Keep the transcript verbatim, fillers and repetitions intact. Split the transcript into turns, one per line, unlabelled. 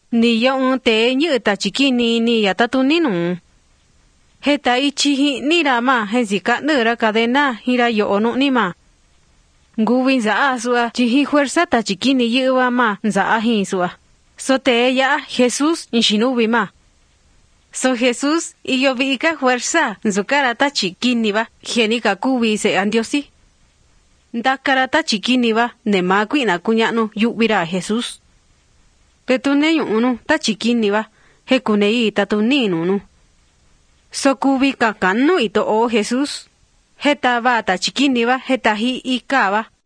Ni yo te như ta chikini ni ya tatuni nu. Heta ichi ni ra ma hezika nura cadena hira yo no ni ma. Nguwin za asua chihi fuerza ta chikini yuwa ma za ahin sua. So te ya Jesús inshinubi ma. So Jesús iyo vika fuerza nzukara ta chikini ba genika kubi se andiosi. Ndakara ta chikini ba ne ma kuina kuñanu yubira Jesús. Petune yunu ta chikini ba hekunei tatuni nunu. So kubi kakanu ito o Jesús. Heta ba ta chikini ba heta hi ikaba.